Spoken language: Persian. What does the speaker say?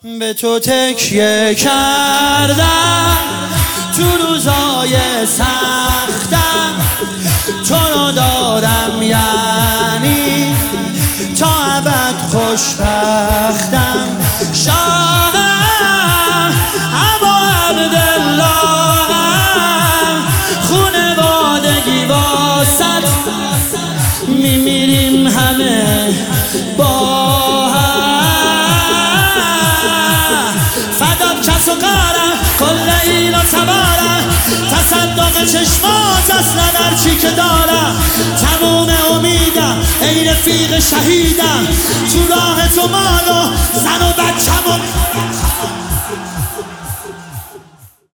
به تو تکیه کردم تو روزای سختم، تو رو دارم یعنی تا ابد خوشبختم. شاهم ابا عبداللهم، خونوادگی واسط میمیریم همه با فدات کس و قارم کل ایل و تبارم، تصدق چشمات اصلا هرچی که دارم. تموم امیدم ای رفیق شهیدم، تو راه تو مال و زن و بچم و